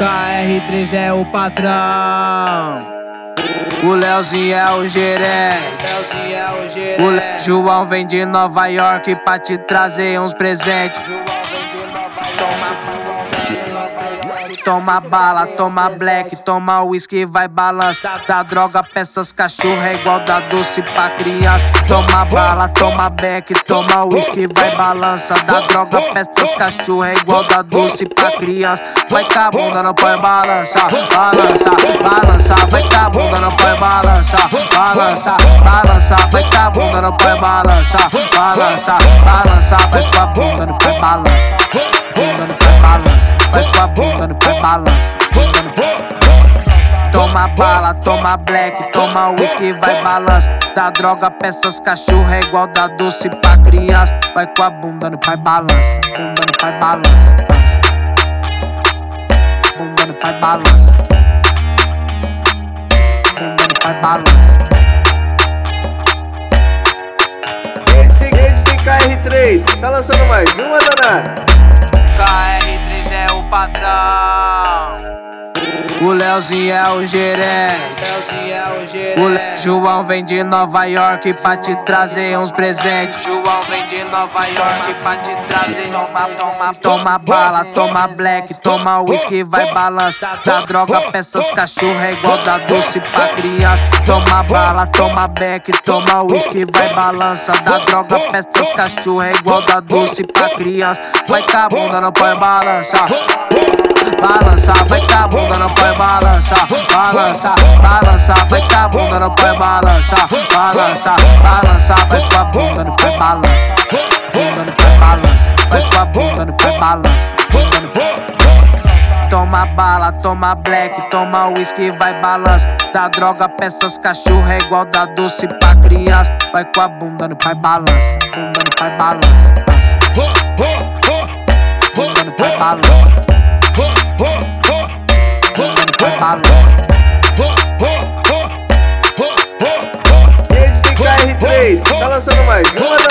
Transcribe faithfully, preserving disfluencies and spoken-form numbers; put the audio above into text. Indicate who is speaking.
Speaker 1: K R três é o patrão.
Speaker 2: O Leozinho é o gerente. O Le... João vem de Nova York pra te trazer uns presentes. Toma Toma bala, toma black, toma whisky, vai balança. Dá droga pra essas cachorra é igual da doce pra criança. Toma bala, toma beck, toma whisky, vai balança. Dá droga pra essas cachorra é igual da doce pra criança. Vai com a bunda, não põe balança, balança, balança. Vai com a bunda, não põe balança, balança, balança. Vai com a bunda, não põe balança, balança, balança. Vai com a bunda, não põe balança, bunda não põe balança. Vai com a bunda, não põe balança, bunda não põe balança. Toma bala, toma black, toma whisky, vai balança. Dá droga pra essas cachorra é igual da doce pra criança. Vai com a bunda, não põe balança, bunda não põe balança, bunda não põe balança, bunda não põe balança.
Speaker 3: Rede tem K R três, tá lançando mais uma, danada.
Speaker 2: K R três é o patrão. O Leozinho é o gerente. O Le... João vem de Nova York pra te trazer uns presentes. João vem de Nova York pra te trazer. Toma, toma, toma bala, toma black, toma whisky, vai balança. Dá droga pra essas cachorra é igual da doce pra criança. Toma bala, toma beck, toma whisky, vai balança. Dá droga pra essas cachorra é igual da doce pra criança. Vai com a bunda, não põe balança, balança. Vai com a bunda, não põe balança, balança, balança. Vai com a bunda, não põe balança, balança, balança. Vai com a bunda, não põe balança, bunda não põe balança. Vai com a bunda, não põe balança, bunda não põe balança. Toma bala, toma black, toma whisky, vai balança. Dá droga pra essas cachorra é igual da doce pra criança. Vai com a bunda, não põe balança, bunda não põe balança, bunda não põe balança, bunda não põe balança.
Speaker 3: Rede tem K R três, tá lançando mais uma.